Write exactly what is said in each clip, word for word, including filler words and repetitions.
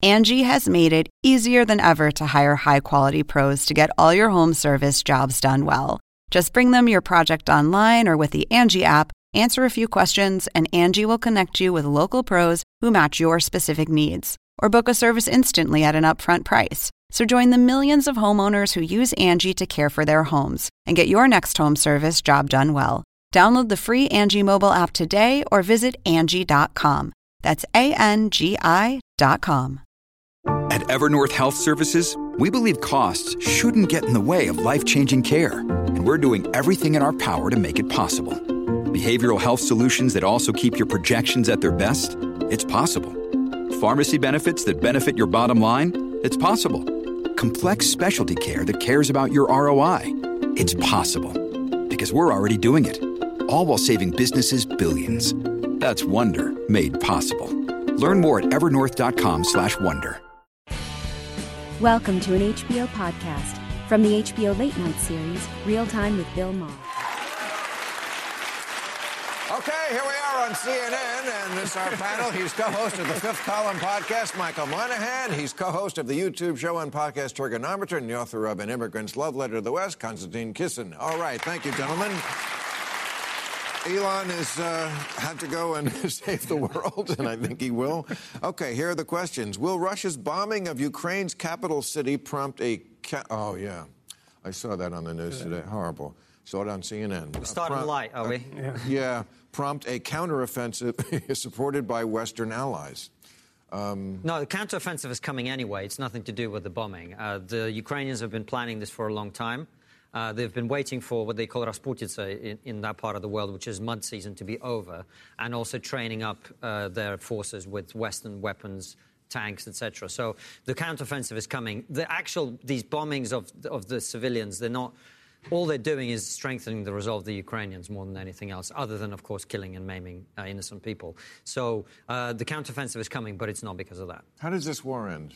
Angie has made it easier than ever to hire high-quality pros to get all your home service jobs done well. Just bring them your project online or with the Angie app, answer a few questions, and Angie will connect you with local pros who match your specific needs. Or book a service instantly at an upfront price. So join the millions of homeowners who use Angie to care for their homes and get your next home service job done well. Download the free Angie mobile app today or visit Angie dot com. That's A N G I dot com. At Evernorth Health Services, we believe costs shouldn't get in the way of life-changing care, and we're doing everything in our power to make it possible. Behavioral health solutions that also keep your projections at their best? It's possible. Pharmacy benefits that benefit your bottom line? It's possible. Complex specialty care that cares about your R O I? It's possible. Because we're already doing it. All while saving businesses billions. That's Wonder made possible. Learn more at evernorth.com slash wonder. Welcome to an H B O podcast from the H B O Late Night series, Real Time with Bill Maher. Okay, here we are on C N N, and this is our panel. He's co-host of the Fifth Column podcast, Michael Moynihan. He's co-host of the YouTube show and podcast Trigonometry, and the author of An Immigrant's Love Letter to the West, Konstantin Kisin. All right, thank you, gentlemen. Elon has uh, had to go and save the world, and I think he will. Okay, here are the questions. Will Russia's bombing of Ukraine's capital city prompt a... Ca- oh, yeah. I saw that on the news today. Horrible. Saw it on C N N. We're starting prom- light, are we? Uh, yeah. yeah. Prompt a counteroffensive supported by Western allies. Um, no, the counteroffensive is coming anyway. It's nothing to do with the bombing. Uh, the Ukrainians have been planning this for a long time. Uh, they've been waiting for what they call Rasputitsa in, in that part of the world, which is mud season, to be over, and also training up uh, their forces with Western weapons, tanks, et cetera. So the counteroffensive is coming. The actual, these bombings of, of the civilians, they're not... All they're doing is strengthening the resolve of the Ukrainians more than anything else, other than, of course, killing and maiming uh, innocent people. So uh, the counteroffensive is coming, but it's not because of that. How does this war end?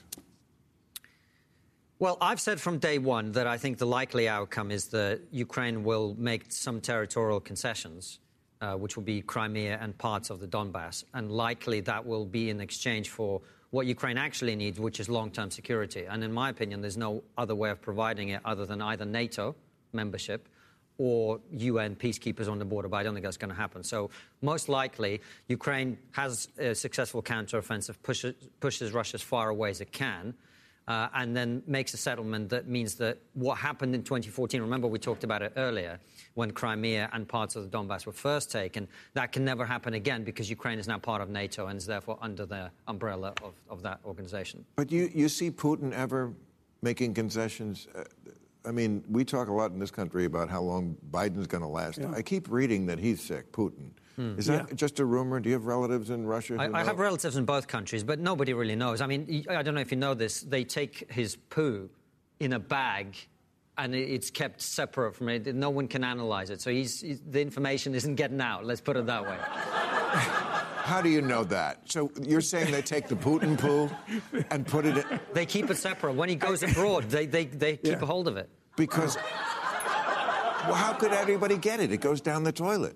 Well, I've said from day one that I think the likely outcome is that Ukraine will make some territorial concessions, uh, which will be Crimea and parts of the Donbass, and likely that will be in exchange for what Ukraine actually needs, which is long-term security. And in my opinion, there's no other way of providing it other than either NATO membership or U N peacekeepers on the border, but I don't think that's going to happen. So most likely, Ukraine has a successful counteroffensive, pushes, pushes Russia as far away as it can, uh, and then makes a settlement that means that what happened in twenty fourteen, remember we talked about it earlier, when Crimea and parts of the Donbass were first taken, that can never happen again because Ukraine is now part of NATO and is therefore under the umbrella of, of that organization. But you, you see Putin ever making concessions? Uh, I mean, we talk a lot in this country about how long Biden's going to last. Yeah. I keep reading that he's sick, Putin. Hmm. Is that yeah. just a rumor? Do you have relatives in Russia? I, I have relatives in both countries, but nobody really knows. I mean, I don't know if you know this. They take his poo in a bag, and it's kept separate from it. No one can analyze it. So he's, he's, the information isn't getting out, let's put it that way. How do you know that? So you're saying they take the Putin poo and put it in... They keep it separate. When he goes abroad, they, they, they keep yeah. a hold of it. Because... Well, how could everybody get it? It goes down the toilet.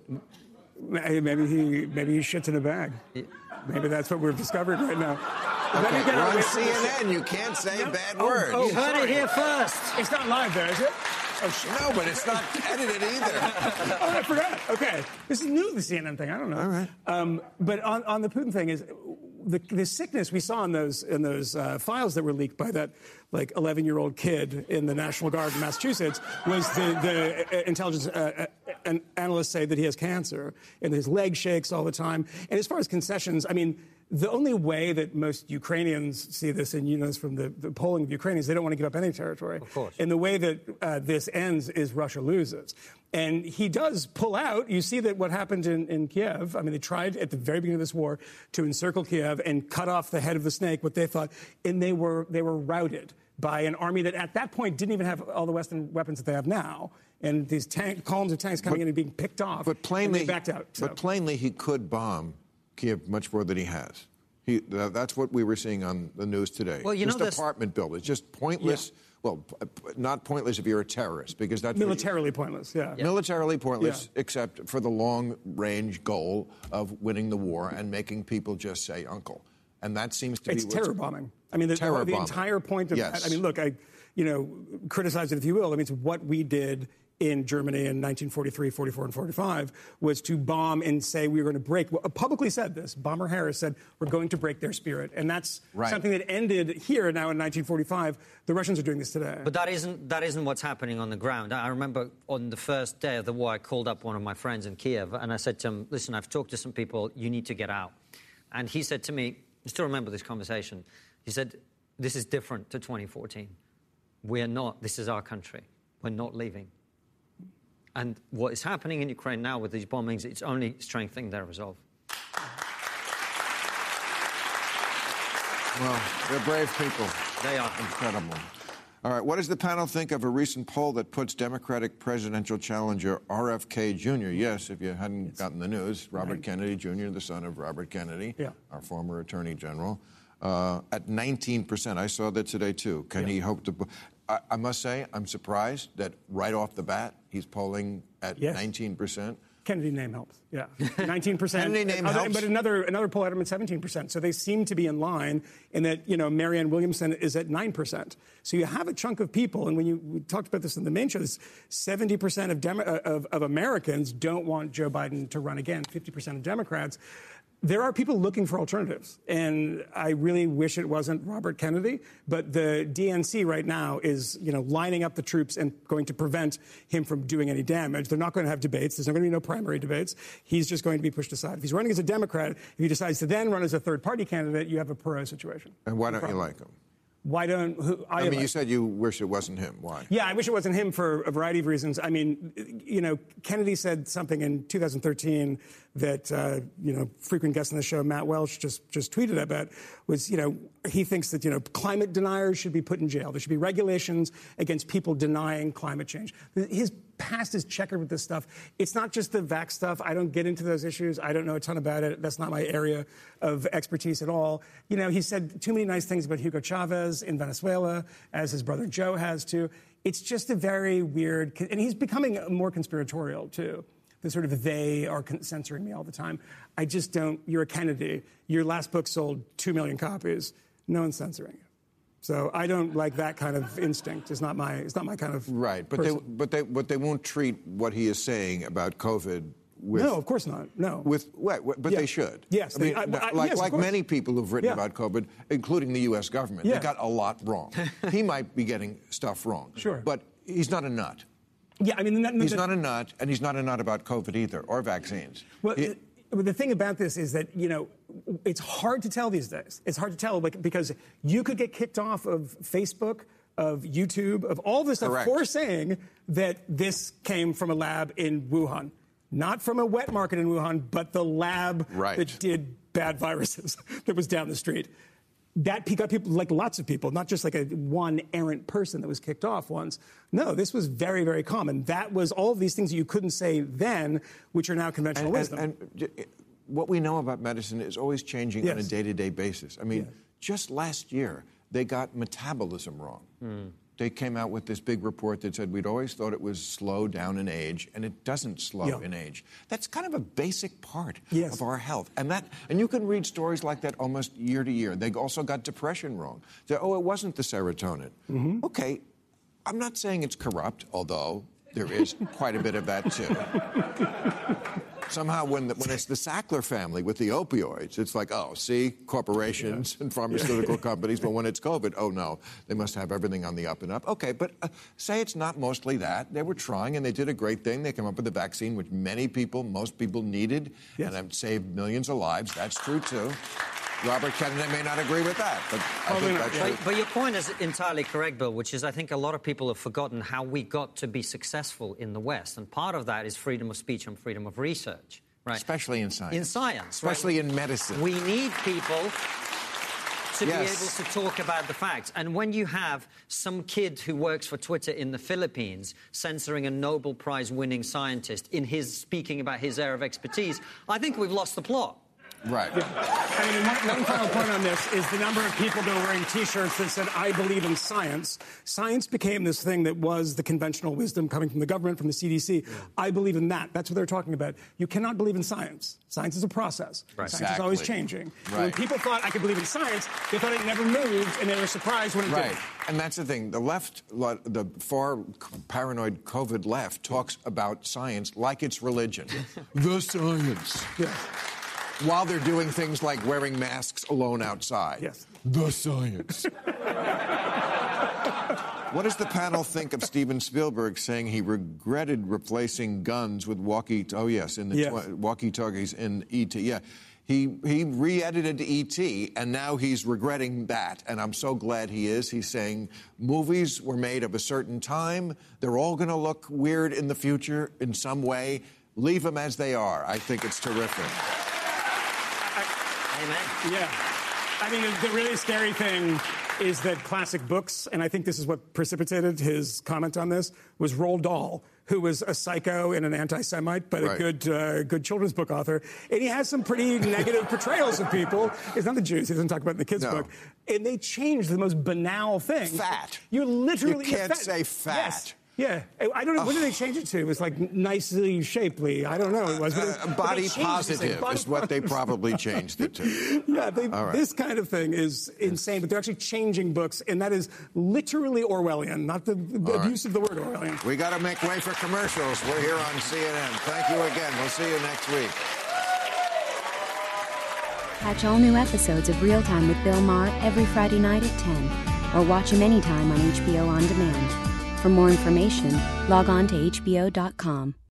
Maybe he maybe he shits in a bag. Yeah. Maybe that's what we've discovered right now. Okay, we're on C N N. You can't say no. bad oh, words. Oh, you heard it here first. It's not live there, is it? Oh, no, but it's not edited either. Oh, I forgot. Okay. This is new, the C N N thing. I don't know. All right. Um, but on, on the Putin thing is the, the sickness we saw in those in those uh, files that were leaked by that like eleven-year-old kid in the National Guard in Massachusetts was the, the uh, intelligence uh, uh, analysts say that he has cancer and his leg shakes all the time. And as far as concessions, I mean, the only way that most Ukrainians see this, and you know this from the, the polling of Ukrainians, they don't want to give up any territory. Of course. And the way that uh, this ends is Russia loses. And he does pull out. You see that what happened in, in Kiev. I mean, they tried at the very beginning of this war to encircle Kiev and cut off the head of the snake, what they thought, and they were they were routed by an army that at that point didn't even have all the Western weapons that they have now. And these tank, columns of tanks coming but, in and being picked off. But plainly, and they backed out. So. But plainly, he could bomb Kiev much more than he has. He, uh, that's what we were seeing on the news today. Well, you this know, this apartment building. It's just pointless. Yeah. Well, p- not pointless if you're a terrorist, because that's militarily pointless. Yeah. yeah, militarily pointless, yeah. except for the long-range goal of winning the war and making people just say "uncle." And that seems to it's be... It's terror bombing. I mean, the, the, the entire point of yes. that... I mean, look, I, you know, criticize it if you will. I mean, it's what we did in Germany in nineteen forty-three, forty-four, and forty-five was to bomb and say we were going to break... Well, publicly said this. Bomber Harris said, we're going to break their spirit. And that's right. something that ended here now in nineteen forty-five. The Russians are doing this today. But that isn't, that isn't what's happening on the ground. I remember on the first day of the war, I called up one of my friends in Kiev, and I said to him, listen, I've talked to some people, you need to get out. And he said to me, I still remember this conversation, he said, this is different to twenty fourteen. We're not, this is our country. We're not leaving. And what is happening in Ukraine now with these bombings, it's only strengthening their resolve. Well, they're brave people. They are. Incredible. All right, what does the panel think of a recent poll that puts Democratic presidential challenger R F K Junior Yes, if you hadn't yes. gotten the news, Robert right. Kennedy Junior, the son of Robert Kennedy, yeah. our former Attorney General, uh, at nineteen percent. I saw that today, too. Can yeah. he hope to... I, I must say, I'm surprised that right off the bat, he's polling at yes. nineteen percent. Kennedy name helps, yeah. nineteen percent. Kennedy name other, helps. But another another poll had him at seventeen percent. So they seem to be in line in that, you know, Marianne Williamson is at nine percent. So you have a chunk of people, and when you we talked about this in the main show, this seventy percent of, Demo, of, of Americans don't want Joe Biden to run again, fifty percent of Democrats. There are people looking for alternatives, and I really wish it wasn't Robert Kennedy, but the D N C right now is, you know, lining up the troops and going to prevent him from doing any damage. They're not going to have debates. There's not going to be no primary debates. He's just going to be pushed aside. If he's running as a Democrat, if he decides to then run as a third-party candidate, you have a Perot situation. And why don't you like him? Why don't... Who, I, I mean, like, you said you wish it wasn't him. Why? Yeah, I wish it wasn't him for a variety of reasons. I mean, you know, Kennedy said something in two thousand thirteen that, uh, you know, frequent guest on the show, Matt Welch, just, just tweeted about, was, you know, he thinks that, you know, climate deniers should be put in jail. There should be regulations against people denying climate change. His past is checkered with this stuff. It's not just the vax stuff. I don't get into those issues. I don't know a ton about it. That's not my area of expertise at all. You know, he said too many nice things about Hugo Chavez in Venezuela, as his brother Joe has too. It's just a very weird, and he's becoming more conspiratorial too. The sort of they are censoring me all the time. I just don't. You're a Kennedy. Your last book sold two million copies. No one's censoring you. So I don't like that kind of instinct. It's not my. It's not my kind of. Right, but person. they, but they, but they won't treat what he is saying about COVID. With, no, of course not. No. With what? But yeah. they should. Yes. I mean, they, I, I, like yes, like many people who've written yeah. about COVID, including the U S government, yeah. they got a lot wrong. He might be getting stuff wrong. Sure. But he's not a nut. Yeah, I mean, the, he's the, not a nut, and he's not a nut about COVID either, or vaccines. Well, he, the thing about this is that, you know, it's hard to tell these days. It's hard to tell because you could get kicked off of Facebook, of YouTube, of all this stuff correct. for saying that this came from a lab in Wuhan. Not from a wet market in Wuhan, but the lab right. that did bad viruses that was down the street. That got people, like lots of people, not just like a one errant person that was kicked off once. No, this was very, very common. That was all of these things that you couldn't say then, which are now conventional and, wisdom. And, and what we know about medicine is always changing yes. on a day-to-day basis. I mean, yes. just last year, they got metabolism wrong. Mm. They came out with this big report that said we'd always thought it was slow down in age, and it doesn't slow yeah. in age. That's kind of a basic part yes. of our health. And that, and you can read stories like that almost year to year. They also got depression wrong. They, oh, it wasn't the serotonin. Mm-hmm. Okay, I'm not saying it's corrupt, although there is quite a bit of that, too. Somehow, when, the, when it's the Sackler family with the opioids, it's like, oh, see, corporations yeah. and pharmaceutical yeah. companies. But when it's COVID, oh, no, they must have everything on the up and up. Okay, but uh, say it's not mostly that. They were trying, and they did a great thing. They came up with a vaccine which many people, most people needed, yes. and have saved millions of lives. That's true, too. Robert Kennedy may not agree with that, but I think that's but, but your point is entirely correct, Bill, which is I think a lot of people have forgotten how we got to be successful in the West. And part of that is freedom of speech and freedom of research, right? Especially in science. In science, Especially right? in medicine. We need people to yes. be able to talk about the facts. And when you have some kid who works for Twitter in the Philippines censoring a Nobel Prize-winning scientist in his speaking about his area of expertise, I think we've lost the plot. Right. Yeah. I mean, one, one final point on this is the number of people that were wearing T-shirts that said, I believe in science. Science became this thing that was the conventional wisdom coming from the government, from the C D C. Yeah. I believe in that. That's what they're talking about. You cannot believe in science. Science is a process. Right. Science Exactly. is always changing. Right. When people thought I could believe in science, they thought it never moved, and they were surprised when it right. did. And that's the thing. The left, the far paranoid COVID left, talks about science like it's religion. The science. Yeah. While they're doing things like wearing masks alone outside. Yes. The science. What does the panel think of Steven Spielberg saying he regretted replacing guns with walkie? Oh yes, in the yes. tw- walkie-talkies in E T. Yeah, he he re-edited E T, and now he's regretting that. And I'm so glad he is. He's saying movies were made of a certain time. They're all going to look weird in the future in some way. Leave them as they are. I think it's terrific. Amen. Yeah. I mean, the really scary thing is that classic books, and I think this is what precipitated his comment on this, was Roald Dahl, who was a psycho and an anti-Semite, but right. a good uh, good children's book author. And he has some pretty negative portrayals of people. It's not the Jews. He doesn't talk about it in the kids' no. book. And they changed the most banal thing. Fat. You literally... You can't fat. say fat. Yes. Yeah, I don't know. Oh. What did they change it to? It was like nicely shapely. I don't know. It was but it, uh, body but positive like, is what they probably changed it to. Yeah, they, right. this kind of thing is insane. But they're actually changing books, and that is literally Orwellian, not the, the abuse right. of the word Orwellian. We got to make way for commercials. We're here on C N N. Thank you again. We'll see you next week. Catch all new episodes of Real Time with Bill Maher every Friday night at ten, or watch him anytime on H B O On Demand. For more information, log on to H B O dot com.